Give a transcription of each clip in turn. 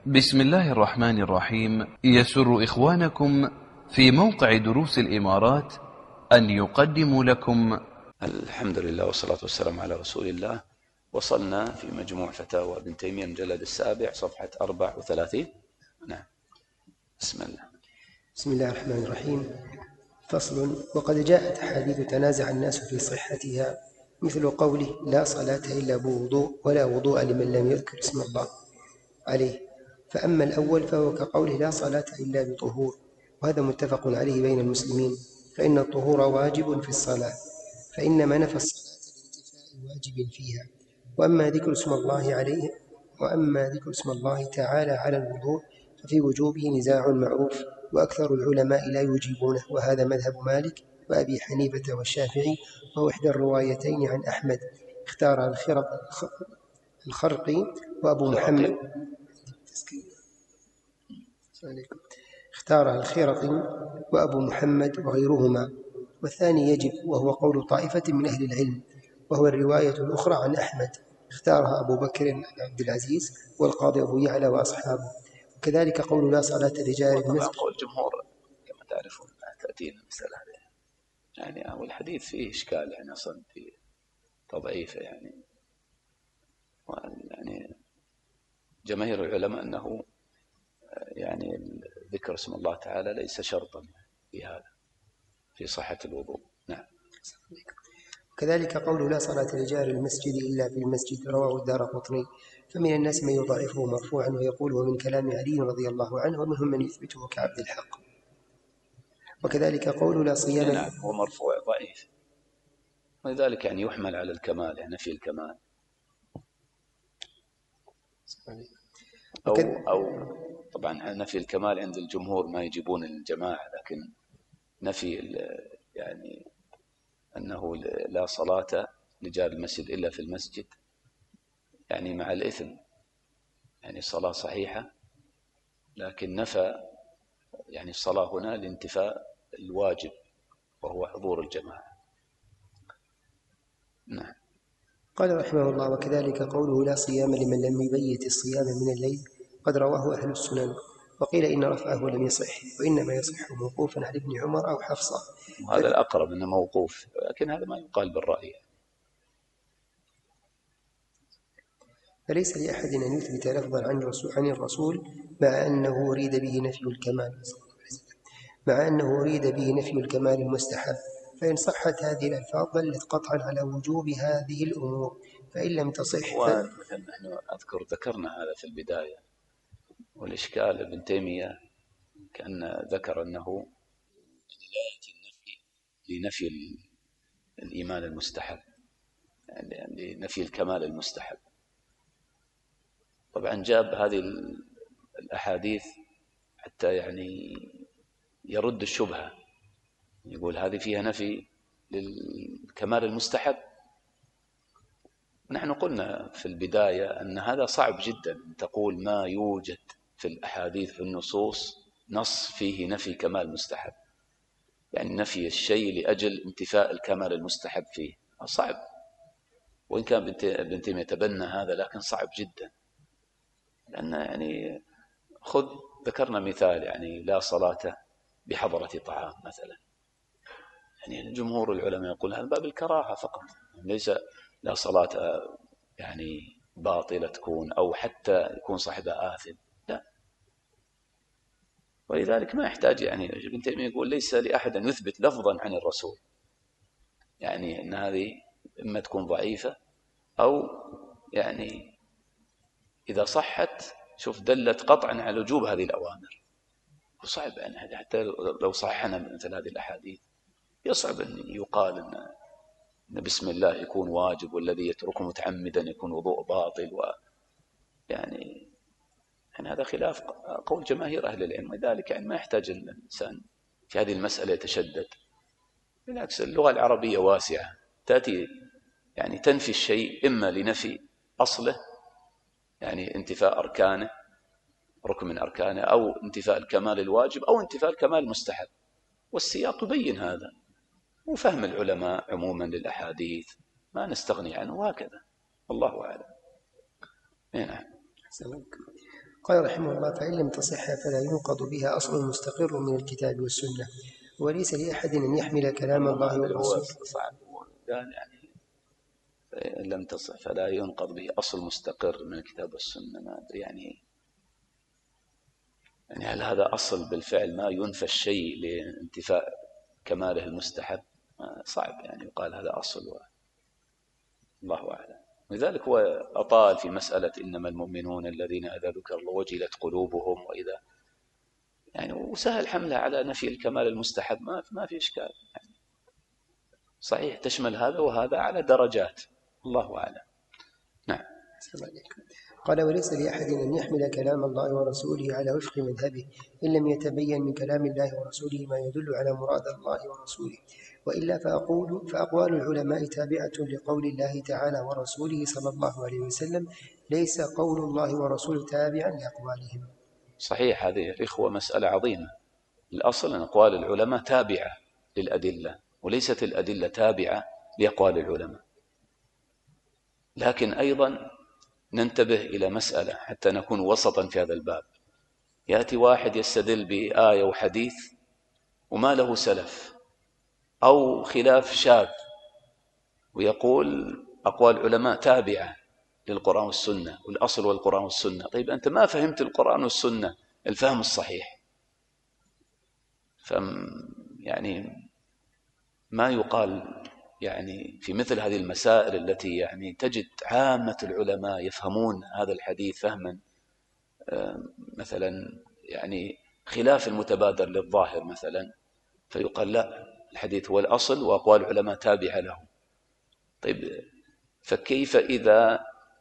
بسم الله الرحمن الرحيم. يسر إخوانكم في موقع دروس الإمارات أن يقدموا لكم الحمد لله والصلاة والسلام على رسول الله. وصلنا في مجموع فتاوى ابن تيمية المجلد السابع صفحة 34. نعم. بسم الله. بسم الله الرحمن الرحيم. فصل. وقد جاءت أحاديث تنازع الناس في صحتها، مثل قوله لا صلاة إلا بوضوء ولا وضوء لمن لم يذكر اسم الله عليه. فأما الأول فهو كقوله لا صلاة إلا بطهور، وهذا متفق عليه بين المسلمين، فإن الطهور واجب في الصلاة، فإنما نفى الصلاة لانتفاء واجب فيها. وأما ذكر اسم الله تعالى على الوضوء ففي وجوبه نزاع معروف، وأكثر العلماء لا يجيبونه، وهذا مذهب مالك وأبي حنيفة والشافعي، وهو إحدى الروايتين عن أحمد. اختار الخرقي وأبو محمد اختار الخرقي وأبو محمد وغيرهما، والثاني يجب، وهو قول طائفة من أهل العلم، وهو الرواية الأخرى عن أحمد، اختارها أبو بكر عبد العزيز والقاضي أبو يعلى وأصحابه. وكذلك قول لا صلاة رجال المسجد. قول الجمهور كما تعرفون تأتينا المسألة يعني والحديث فيه إشكال، يعني أصلا في تضعيفه، يعني جماهير العلماء أنه يعني ذكر اسم الله تعالى ليس شرطا في هذا في صحة الوضوء. نعم. كذلك قول لا صلاة رجال المسجد إلا في المسجد، رواه الدارقطني. فمن الناس من يضعفه مرفوعا ويقول ومن كلام علي رضي الله عنه، ومنهم من يثبته كعبد الحق. وكذلك قول لا صيام. نعم، هو مرفوع ضعيف، ولذلك يعني يحمل على الكمال، يعني نفي الكمال، أو طبعا نفي الكمال عند الجمهور ما يجيبون الجماعة، لكن نفي يعني أنه لا صلاة لجار المسجد إلا في المسجد، يعني مع الإثم، يعني الصلاة صحيحة لكن نفى يعني الصلاة هنا لانتفاء الواجب وهو حضور الجماعة. نعم. قال رحمه الله وكذلك قوله لا صيام لمن لم يبيت الصيام من الليل، قد رواه أهل السنن، وقيل إن رفعه لم يصح، وإنما يصح موقوفا على ابن عمر أو حفصة، وهذا الأقرب أنه موقوف، لكن هذا ما يقال بالرأي. فليس لأحد أن يثبت لفظا عن الرسول مع أنه أريد به نفي الكمال المستحب، فإن صحت هذه الألفاظ دلت قطعا على وجوب هذه الأمور، فإن لم تصح مثلا نحن ذكرنا هذا في البداية، والإشكال ابن تيمية كأن ذكر أنه لنفي الإيمان المستحب، يعني لنفي الكمال المستحب. طبعا جاب هذه الأحاديث حتى يعني يرد الشبهة، يقول هذه فيها نفي للكمال المستحب. نحن قلنا في البداية أن هذا صعب جدا، أن تقول ما يوجد في الأحاديث في النصوص نص فيه نفي كمال مستحب، يعني نفي الشيء لأجل انتفاء الكمال المستحب فيه صعب، وإن كان ابن تيمية يتبنى هذا لكن صعب جدا. لأن يعني ذكرنا مثال، يعني لا صلاة بحضرة طعام مثلا، يعني جمهور العلماء يقول هذا باب الكراهة فقط، ليس لا صلاة يعني باطلة تكون أو حتى يكون صاحبها آثم، لا. ولذلك ما يحتاج، يعني ابن تيمية يقول ليس لأحد أن يثبت لفظا عن الرسول، يعني أن هذه إما تكون ضعيفة أو يعني إذا صحت شوف دلت قطعا على وجوب هذه الأوامر. وصعب يعني حتى لو صححنا مثل هذه الأحاديث يصعب أن يقال أن بسم الله يكون واجب، والذي يتركه متعمدا يكون وضوء باطل، يعني هذا خلاف قول جماهير أهل العلم. لذلك يعني ما يحتاج الإنسان في هذه المسألة يتشدد، بالعكس اللغة العربية واسعة، تأتي يعني تنفي الشيء إما لنفي أصله، يعني انتفاء أركانه ركن من أركانه، أو انتفاء الكمال الواجب، أو انتفاء الكمال المستحب، والسياق يبين هذا. وفهم العلماء عموما للأحاديث ما نستغني عنه، وهكذا الله أعلم. نعم. قال رحمه الله: فإن لم تصح فلا ينقض بها أصل مستقر من الكتاب والسنة، وليس لأحد أن يحمل كلام الله ورسوله. صعب قال يعني إن لم تصح فلا ينقض به أصل مستقر من الكتاب والسنة. ما أدري يعني هل هذا أصل بالفعل ما ينفى الشيء لانتفاء كماله المستحب؟ صعب يعني يقال هذا أصل، الله أعلم. لذلك هو أطال في مسألة إنما المؤمنون الذين إذا ذكر الله وجلت قلوبهم، وإذا يعني وسهل حملها على نفي الكمال المستحب، ما في إشكال يعني. صحيح تشمل هذا وهذا على درجات، الله أعلم. نعم. قال: وليس لأحد أن يحمل كلام الله ورسوله على وفق مذهبه إن لم يتبين من كلام الله ورسوله ما يدل على مراد الله ورسوله، وإلا فأقوال العلماء تابعة لقول الله تعالى ورسوله صلى الله عليه وسلم، ليس قول الله ورسوله تابعا لأقوالهم. صحيح، هذه الإخوة مسألة عظيمة. الأصل أن أقوال العلماء تابعة للأدلة، وليست الأدلة تابعة لأقوال العلماء. لكن أيضا ننتبه إلى مسألة حتى نكون وسطا في هذا الباب. يأتي واحد يستدل بآية وحديث وما له سلف أو خلاف شاذ، ويقول أقوال العلماء تابعة للقرآن والسنة، والأصل والقرآن والسنة. طيب أنت ما فهمت القرآن والسنة الفهم الصحيح، يعني ما يقال يعني في مثل هذه المسائل التي يعني تجد عامة العلماء يفهمون هذا الحديث فهما مثلا يعني خلاف المتبادر للظاهر مثلا، فيقال لا، الحديث هو الأصل وأقوال العلماء تابعة له. طيب فكيف إذا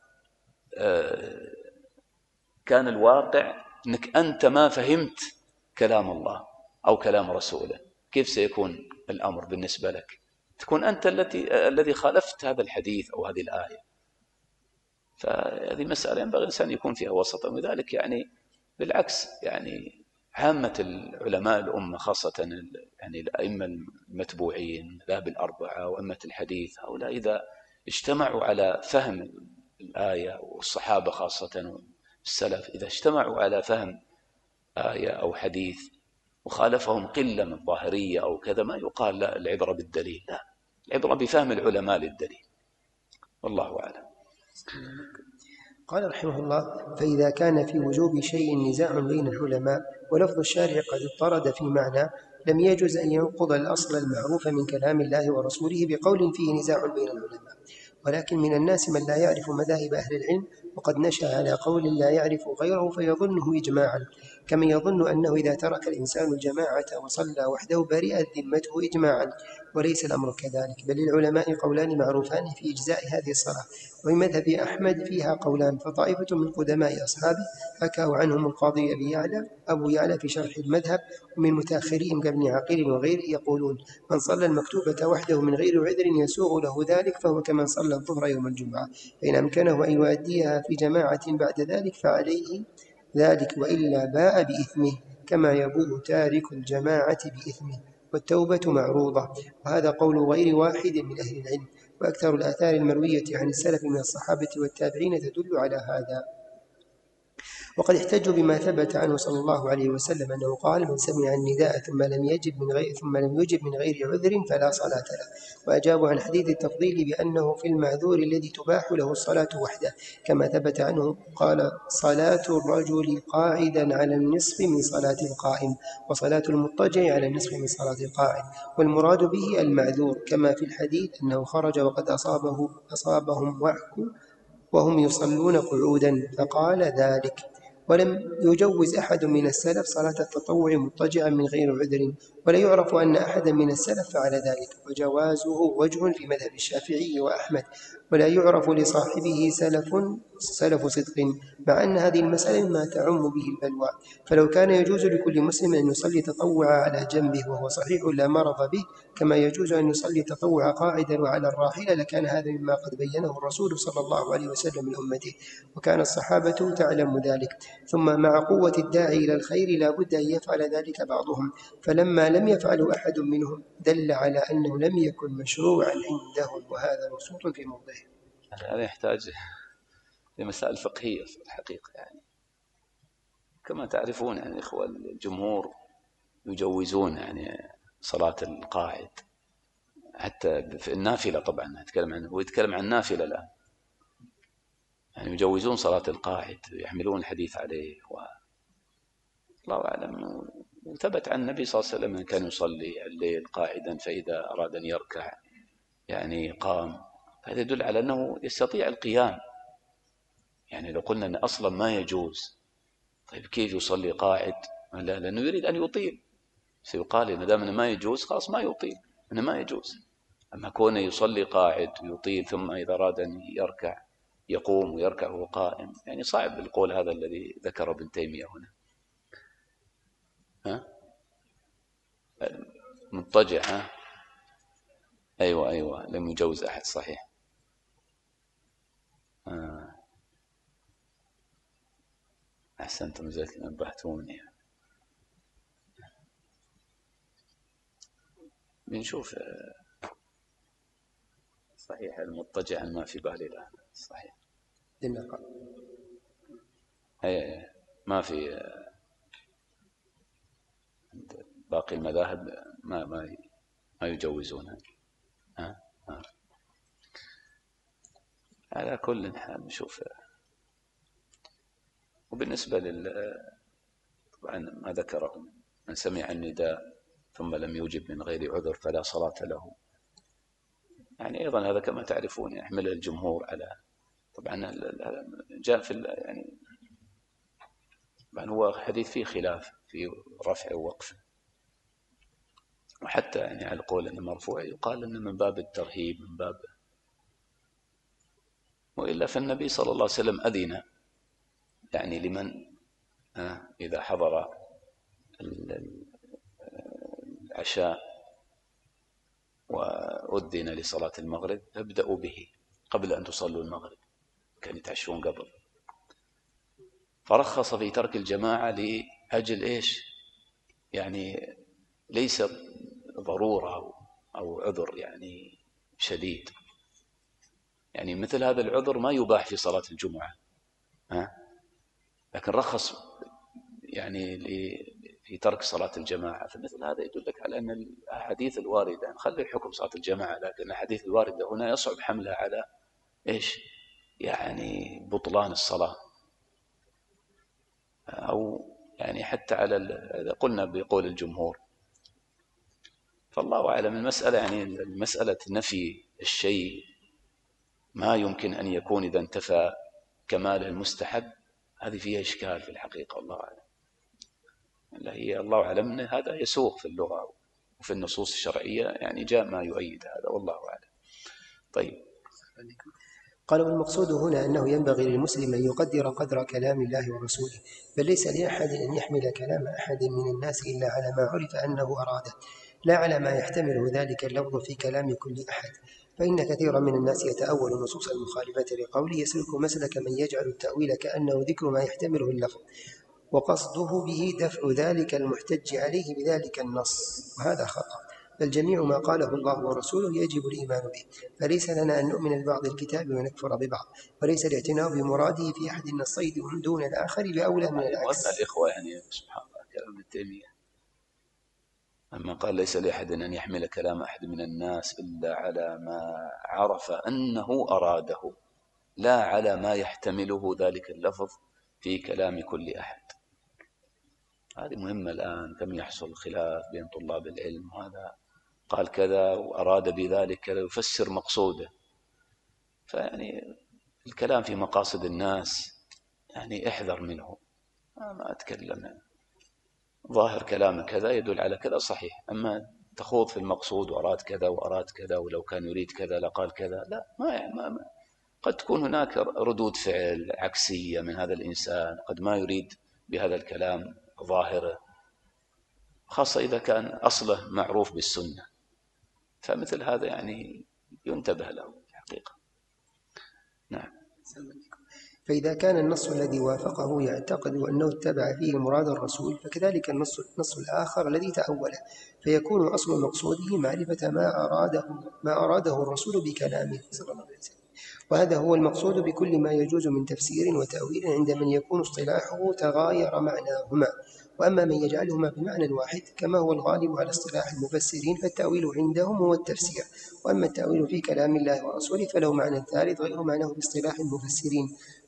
كان الواقع أنك أنت ما فهمت كلام الله أو كلام رسوله؟ كيف سيكون الأمر بالنسبة لك؟ تكون أنت الذي خالفت هذا الحديث أو هذه الآية. فهذه مسألة ينبغي الإنسان يكون فيها وسطا، وذلك يعني بالعكس يعني عامة العلماء الأمة خاصة يعني الأئمة المتبوعين ذهب الأربعة وأئمة الحديث، هؤلاء إذا اجتمعوا على فهم الآية، والصحابة خاصة السلف إذا اجتمعوا على فهم آية أو حديث وخالفهم قلة من الظاهرية أو كذا، ما يقال لا العبرة بالدليل، لا، العبرة بفهم العلماء للدليل، والله أعلم. قال رحمه الله: فإذا كان في وجوب شيء نزاع بين العلماء ولفظ الشارع قد اضطرد في معنى، لم يجوز أن ينقض الأصل المعروف من كلام الله ورسوله بقول فيه نزاع بين العلماء. ولكن من الناس من لا يعرف مذاهب أهل العلم، وقد نشأ على قول لا يعرف غيره فيظنه إجماعا، كمن يظن أنه إذا ترك الإنسان الجماعة وصلى وحده برئت ذمته إجماعا، وليس الأمر كذلك، بل للعلماء قولان معروفان في إجزاء هذه الصلاة. ومن مذهب أحمد فيها قولان، فطائفة من قدماء أصحابه حكاه عنهم القاضي أبو يعلى في شرح المذهب، ومن متأخرين كابن عقيل وغيره يقولون: من صلى المكتوبة وحده من غير عذر يسوغ له ذلك فهو كمن صلى الظهر يوم الجمعة، فإن أمكنه أن يؤديها في جماعة بعد ذلك فعليه ذلك، وإلا باء بإثمه كما يبوء تارك الجماعة بإثمه، والتوبة معروضة. وهذا قول غير واحد من أهل العلم، وأكثر الآثار المروية عن السلف من الصحابة والتابعين تدل على هذا. وقد احتجوا بما ثبت عنه صلى الله عليه وسلم أنه قال: من سمع النداء ثم لم يجب من غير عذر فلا صلاة له. وأجابوا عن حديث التفضيل بأنه في المعذور الذي تباح له الصلاة وحده، كما ثبت عنه قال: صلاة الرجل قاعدا على النصف من صلاة القائم، وصلاة المضطجع على النصف من صلاة القاعد، والمراد به المعذور، كما في الحديث أنه خرج وقد أصابهم وعك وهم يصلون قعودا فقال ذلك. ولم يجوز أحد من السلف صلاة التطوع مضطجعا من غير عذر، ولا يعرف أن أحدا من السلف فعل ذلك، وجوازه وجه في مذهب الشافعي وأحمد، ولا يعرف لصاحبه سلف صدق، مع أن هذه المسألة ما تعم به البلوى. فلو كان يجوز لكل مسلم أن يصلي تطوعا على جنبه وهو صحيح لا مرض به، كما يجوز أن يصلي تطوعا قاعدا وعلى الراحلة، لكان هذا مما قد بينه الرسول صلى الله عليه وسلم لأمته، وكان الصحابة تعلم ذلك. ثم مع قوة الداعي إلى الخير لا بد أن يفعل ذلك بعضهم، فلما لم يفعل أحد منهم دل على أنه لم يكن مشروعا عندهم، وهذا مبسوط في موضعه. هذا يحتاج لمسائل فقهية في الحقيقة يعني. كما تعرفون يعني إخوة الجمهور يجوزون يعني صلاة القاعد حتى في النافلة. طبعا هو يتكلم عن النافلة الآن، يعني يجوزون صلاة القاعد، يحملون الحديث عليه. الله أعلم. وثبت عن النبي صلى الله عليه وسلم أنه كان يصلي الليل قاعدا، فإذا أراد أن يركع يعني قام. هذا يدل على أنه يستطيع القيام. يعني لو قلنا أن أصلا ما يجوز، طيب كيف يصلي قاعد؟ لا، لأنه يريد أن يطيل، سيقال ما دام ما يجوز خلاص ما يطيل، أنه ما يجوز. أما كونه يصلي قاعد ويطيل ثم إذا أراد أن يركع يقوم ويركع وهو قائم، يعني صعب القول هذا الذي ذكر ابن تيمية هنا. مضطجع. أيوة لم يجوز أحد، صحيح. أحسنتم، جزاك الله، نبهتوني. بنشوف. صحيح المضطجع ما في بالي الآن، صحيح. أي ما في. باقي المذاهب ما يجوزونها. على كل حال نشوف. وبالنسبة طبعا ما ذكره من سمع النداء ثم لم يجب من غير عذر فلا صلاة له، يعني أيضا هذا كما تعرفون يحمل الجمهور على، طبعا جاء في يعني طبعا هو حديث فيه خلاف في رفع ووقف، وحتى يعني على القول أنه مرفوع يقال أنه من باب الترهيب، من باب. وإلا فالنبي صلى الله عليه وسلم أذن يعني لمن إذا حضر العشاء وأذن لصلاة المغرب فابدأوا به قبل أن تصلوا المغرب، كان يتعشون قبل. فرخص في ترك الجماعة لأجل إيش؟ يعني ليس ضرورة أو عذر يعني شديد، يعني مثل هذا العذر ما يباح في صلاة الجمعة، لكن رخص يعني في ترك صلاة الجماعة. فمثل هذا يدلك على أن الأحاديث الواردة، نخلي الحكم صلاة الجماعة، لكن الأحاديث الواردة هنا يصعب حملها على إيش؟ يعني بطلان الصلاة، أو يعني حتى على قلنا بقول الجمهور. فالله أعلم. المسألة يعني المسألة نفي الشيء ما يمكن أن يكون إذا انتفى كمال المستحب، هذه فيها إشكال في الحقيقة، الله أعلم. هي الله أعلم أن هذا يسوق في اللغة وفي النصوص الشرعية، يعني جاء ما يؤيد هذا، والله أعلم. طيب. قالوا المقصود هنا أنه ينبغي للمسلم أن يقدر قدر كلام الله ورسوله، بل ليس لأحد أن يحمل كلام أحد من الناس إلا على ما عرف أنه أراده، لا على ما يحتمله ذلك اللفظ في كلام كل أحد. فإن كثيرا من الناس يتأول النصوص المخالفة لقوله، يسلك مسلك من يجعل التأويل كأنه ذكر ما يحتمله اللفظ، وقصده به دفع ذلك المحتج عليه بذلك النص، وهذا خطأ. بل جميع ما قاله الله ورسوله يجب الإيمان به، فليس لنا أن نؤمن ببعض الكتاب ونكفر ببعض، وليس الاعتناء بمراده في أحد النصين دون الآخر بأولى من العكس. الإخوة يعني سبحان الله كلام ابن تيمية، أما قال ليس لأحد أن يحمل كلام أحد من الناس إلا على ما عرف أنه أراده، لا على ما يحتمله ذلك اللفظ في كلام كل أحد. هذه مهمة الآن، كم يحصل خلاف بين طلاب العلم، هذا قال كذا وأراد بذلك كذا، يفسر مقصوده. فيعني الكلام في مقاصد الناس يعني احذر منه. ما أتكلم ظاهر كلام كذا يدل على كذا صحيح، أما تخوض في المقصود وأراد كذا وأراد كذا ولو كان يريد كذا لقال كذا، لا، ما قد تكون هناك ردود فعل عكسية من هذا الإنسان، قد ما يريد بهذا الكلام ظاهره، خاصة إذا كان أصله معروف بالسنة. فمثل هذا يعني ينتبه له الحقيقة. نعم. فإذا كان النص الذي وافقه يعتقد أنه اتبع فيه مراد الرسول، فكذلك النص الآخر الذي تأوله، فيكون أصل مقصوده معرفة ما أراده الرسول بكلامه صلى الله عليه وسلم. وهذا هو المقصود بكل ما يجوز من تفسير وتأويل عند من يكون اصطلاحه تغاير معناهما. وأما من يجعلهما بمعنى واحد كما هو الغالب على اصطلاح المفسرين فالتأويل عندهم هو التفسير. وأما التأويل في كلام الله ورسوله فله معنى ثالث غير معناه باصطلاح المفسرين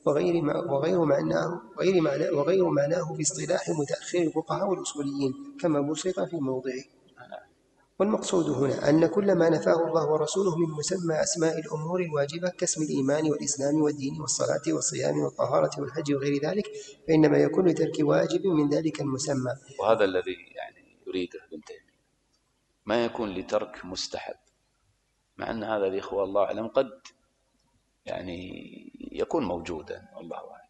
وغير معناه في اصطلاح متأخر الفقهاء والأصوليين كما بسط في موضعه. والمقصود هنا أن كل ما نفاه الله ورسوله من مسمى أسماء الأمور الواجبة كاسم الإيمان والإسلام والدين والصلاة والصيام والطهارة والحج وغير ذلك فإنما يكون لترك واجب من ذلك المسمى. وهذا الذي يعني يريده ابن تيمية، ما يكون لترك مستحب، مع أن هذا الإخوة الله أعلم قد يعني يكون موجودا والله أعلم.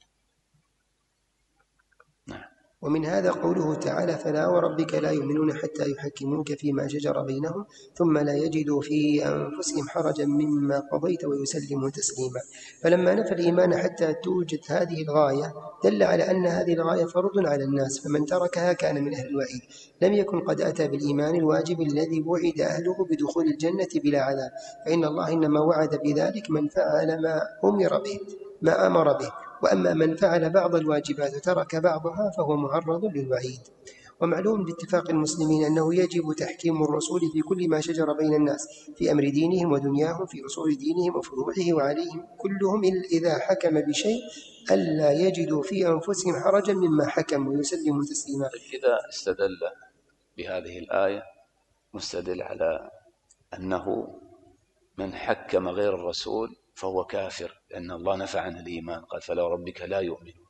نعم. ومن هذا قوله تعالى فلا وربك لا يؤمنون حتى يحكموك فيما شجر بينهم ثم لا يجدوا في أنفسهم حرجا مما قضيت ويسلموا تسليما. فلما نفى الإيمان حتى توجد هذه الغاية دل على أن هذه الغاية فرض على الناس، فمن تركها كان من أهل الوعيد، لم يكن قد أتى بالإيمان الواجب الذي وعد أهله بدخول الجنة بلا عذاب، فإن الله إنما وعد بذلك من فعل ما أمر به. وأما من فعل بعض الواجبات وترك بعضها فهو معرض للوعيد. ومعلوم باتفاق المسلمين أنه يجب تحكيم الرسول في كل ما شجر بين الناس في أمر دينهم ودنياهم في أصول دينهم وفروعه، وعليهم كلهم إذا حكم بشيء ألا يجدوا في أنفسهم حرجا مما حكم ويسلموا تسليما. إذا استدل بهذه الآية مستدل على أنه من حكم غير الرسول فهو كافر، لأن الله نفى عن الإيمان، قال فلا ربك لا يؤمنون،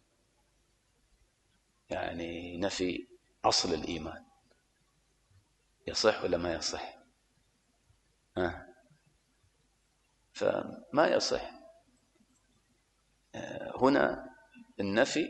يعني نفي أصل الإيمان. يصح ولا ما يصح؟ فما يصح. هنا النفي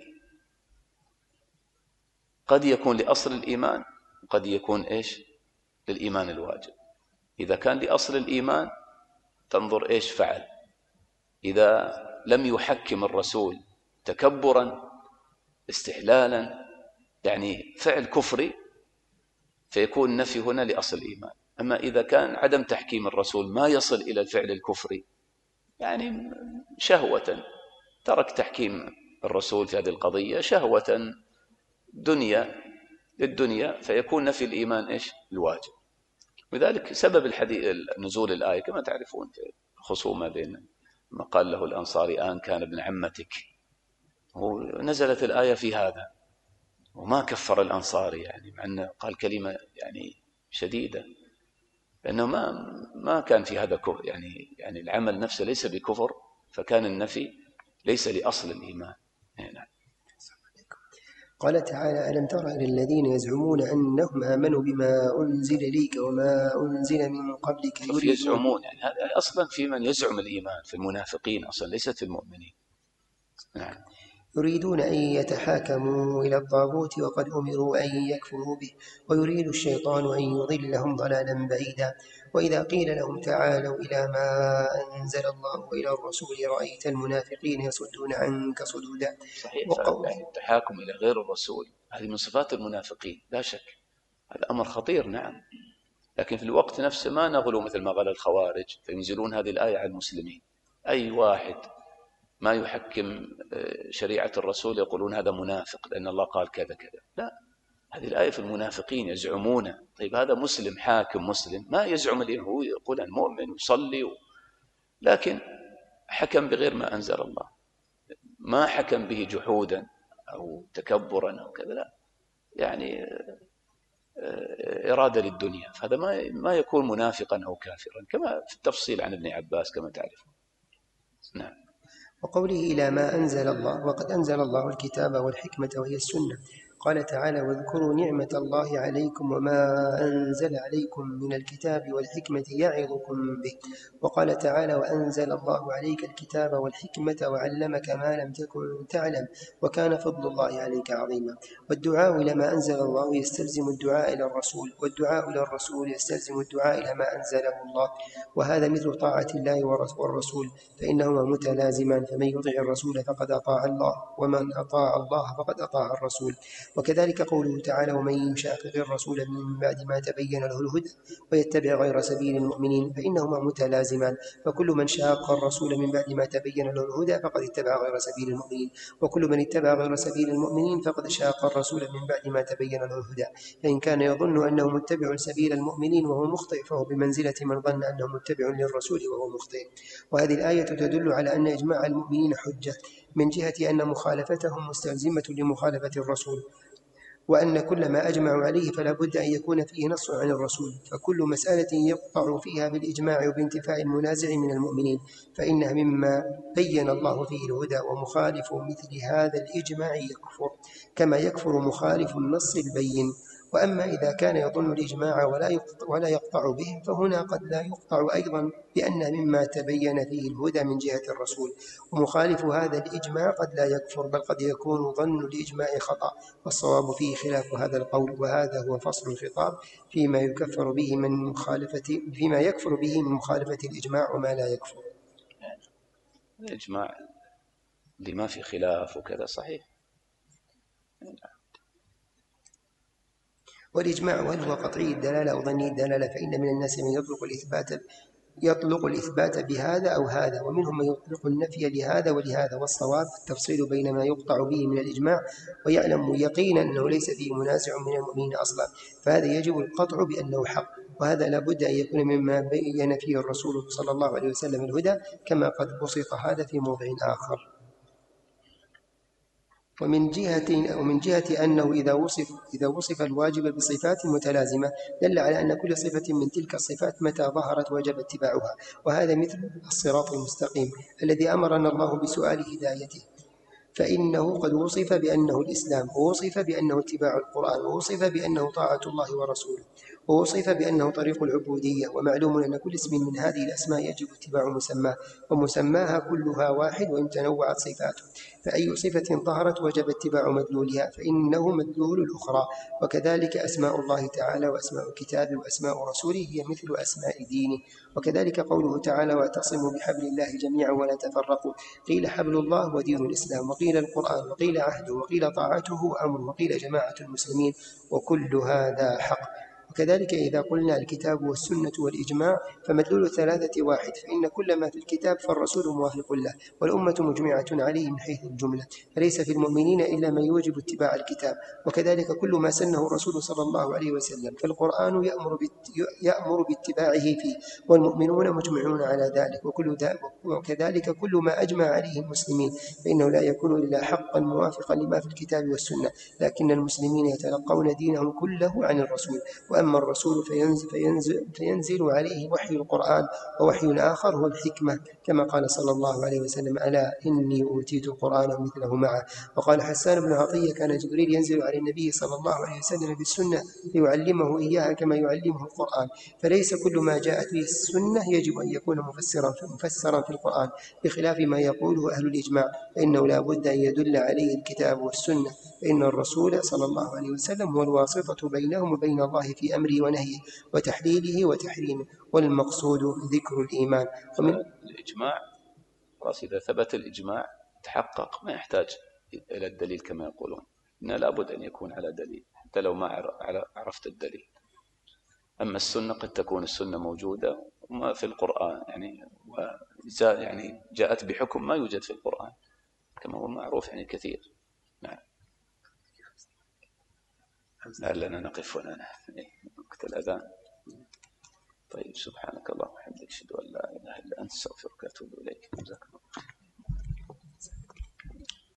قد يكون لأصل الإيمان وقد يكون إيش للإيمان الواجب. إذا كان لأصل الإيمان تنظر إيش فعل. إذا لم يحكم الرسول تكبرا استحلالا يعني فعل كفري فيكون النفي هنا لأصل الإيمان. أما إذا كان عدم تحكيم الرسول ما يصل إلى الفعل الكفري، يعني شهوة ترك تحكيم الرسول في هذه القضية شهوة دنيا للدنيا، فيكون نفي الإيمان إيش الواجب. وذلك سبب نزول الآية كما تعرفون في الخصومة بين ما قال له الأنصاري آن كان ابن عمتك، ونزلت الآية في هذا وما كفر الأنصاري، يعني مع أنه قال كلمة يعني شديدة، لأنه ما كان في هذا كفر، يعني العمل نفسه ليس بكفر، فكان النفي ليس لأصل الإيمان. نعم. قال تعالى ألم تر إلى الذين يزعمون أنهم آمنوا بما أنزل إليك وما أنزل من قبلك يزعمون، يعني هذا أصلا في من يزعم الإيمان، في المنافقين أصلا ليست في المؤمنين. نعم. يريدون أن يتحاكموا إلى الطاغوت وقد أمروا أن يكفروا به ويريد الشيطان أن يضلهم ضلالا بعيدا. وإذا قيل لهم تعالوا إلى ما أنزل الله وإلى الرسول رأيت المنافقين يصدون عنك صدودا. صحيح. يعني التحاكم إلى غير الرسول هذه من صفات المنافقين لا شك، هذا أمر خطير. نعم. لكن في الوقت نفسه ما نغلو مثل ما غلى الخوارج فينزلون هذه الآية على المسلمين. أي واحد ما يحكم شريعة الرسول يقولون هذا منافق لأن الله قال كذا كذا. لا، هذه الآية في المنافقين يزعمون. طيب هذا مسلم حاكم مسلم ما يزعم الإيمان، هو يقول أن مؤمن ويصلي لكن حكم بغير ما أنزل الله، ما حكم به جحودا أو تكبرا أو كذا، لا، يعني إرادة للدنيا، فهذا ما يكون منافقا أو كافرا كما في التفصيل عن ابن عباس كما تعرفون. نعم. وقوله إلى ما أنزل الله وقد أنزل الله الكتاب والحكمة وهي السنة. قال تعالى واذكروا نعمة الله عليكم وما أنزل عليكم من الكتاب والحكمة يعظكم به. وقال تعالى وأنزل الله عليك الكتاب والحكمة وعلمك ما لم تكن تعلم وكان فضل الله عليك عظيما. والدعاء إلى ما أنزل الله يستلزم الدعاء إلى الرسول، والدعاء إلى الرسول يستلزم الدعاء إلى ما أنزله الله، وهذا مثل طاعة الله والرسول فإنهما متلازمان، فمن يطع الرسول فقد أطاع الله ومن أطاع الله فقد أطاع الرسول. وكذلك قوله تعالى ومن يشاقق الرسول من بعد ما تبين له الهدى ويتبع غير سبيل المؤمنين فإنهما متلازمان، فكل من شاق الرسول من بعد ما تبين له الهدى فقد اتبع غير سبيل المؤمنين، وكل من اتبع غير سبيل المؤمنين فقد شاق الرسول من بعد ما تبين له الهدى. فإن كان يظن أنه متبع سبيل المؤمنين وهو مخطئ فهو بمنزلة من ظن أنه متبع للرسول وهو مخطئ. وهذه الآية تدل على أن إجماع المؤمنين حجة من جهة أن مخالفتهم مستلزمة لمخالفة الرسول، وأن كل ما أجمعوا عليه فلا بد أن يكون فيه نص عن الرسول، فكل مسألة يقطع فيها بالإجماع وبانتفاء المنازع من المؤمنين فإنها مما بين الله فيه الهدى، ومخالف مثل هذا الإجماع يكفر كما يكفر مخالف النص البين. وأما إذا كان يظن الإجماع ولا يقطع به فهنا قد لا يقطع أيضا بأن مما تبين فيه الهدى من جهة الرسول، ومخالف هذا الإجماع قد لا يكفر بل قد يكون ظن الإجماع خطأ، والصواب فيه خلاف هذا القول. وهذا هو فصل الخطاب فيما يكفر به من مخالفة الإجماع وما لا يكفر. الإجماع لما في خلاف وكذا صحيح. والإجماع هل هو قطعي الدلالة أو ظني الدلالة؟ فإن من الناس من يطلق الإثبات بهذا أو هذا، ومنهم من يطلق النفي لهذا ولهذا، والصواب التفصيل بين ما يقطع به من الإجماع ويعلم يقينا أنه ليس فيه منازع من المؤمنين أصلا، فهذا يجب القطع بأنه حق، وهذا لا بد أن يكون مما بين فيه الرسول صلى الله عليه وسلم الهدى، كما قد بسط هذا في موضع آخر. ومن جهة أنه إذا وصف الواجب بصفات متلازمة دل على أن كل صفة من تلك الصفات متى ظهرت وجب اتباعها، وهذا مثل الصراط المستقيم الذي أمرنا الله بسؤال هدايته، فإنه قد وصف بأنه الإسلام، ووصف بأنه اتباع القرآن، ووصف بأنه طاعة الله ورسوله، ووصف بأنه طريق العبودية. ومعلوم أن كل اسم من هذه الأسماء يجب اتباع مسماه، ومسماها كلها واحد وإن تنوعت صفاته، فأي صفة ظهرت وجب اتباع مدلولها فإنه مدلول الأخرى. وكذلك أسماء الله تعالى وأسماء كتابه وأسماء رسوله هي مثل أسماء دينه. وكذلك قوله تعالى واعتصموا بحبل الله جميعا ولا تفرقوا، قيل حبل الله ودين الإسلام، وقيل القرآن، وقيل عهده، وقيل طاعته وأمره، وقيل جماعة المسلمين، وكل هذا حق. وكذلك إذا قلنا الكتاب والسنة والإجماع فمدلول الثلاثة واحد، فإن كل ما في الكتاب فالرسول موافق له والأمة مجمعة عليه من حيث الجملة، فليس في المؤمنين إلا من يوجب اتباع الكتاب. وكذلك كل ما سنه الرسول صلى الله عليه وسلم فالقرآن يأمر باتباعه فيه، والمؤمنون مجمعون على ذلك. وكذلك كل ما أجمع عليه المسلمين فإنه لا يكون إلا حقا موافقا لما في الكتاب والسنة، لكن المسلمين يتلقون دينهم كله عن الرسول، وأما الرسول فينزل عليه وحي القرآن، ووحي آخر هو الحكمة، كما قال صلى الله عليه وسلم ألا إني أوتيت القرآن مثله معه. وقال حسان بن عطية كان جبريل ينزل على النبي صلى الله عليه وسلم بالسنة ليعلمه إياها كما يعلمه القرآن، فليس كل ما جاءت به السنة يجب أن يكون مفسرا في القرآن، بخلاف ما يقوله أهل الإجماع، فإنه لا بد أن يدل عليه الكتاب والسنة، فإن الرسول صلى الله عليه وسلم هو الواسطة بينهم وبين الله في أمره ونهيه وتحليله وتحريمه، والمقصود ذكر الإيمان. ومن الإجماع خلاص إذا ثبت الإجماع تحقق ما يحتاج إلى الدليل كما يقولون، إن لابد أن يكون على دليل حتى لو ما عرفت الدليل. أما السنة قد تكون السنة موجودة وما في القرآن يعني جاءت بحكم ما يوجد في القرآن كما هو معروف يعني كثير. نعم لعلنا نقف هنا وقت الأذان. طيب سبحانك اللهم وبحمدك أشهد أن لا إله إلا أنت أستغفرك وأتوب إليك. جزاك الله خير.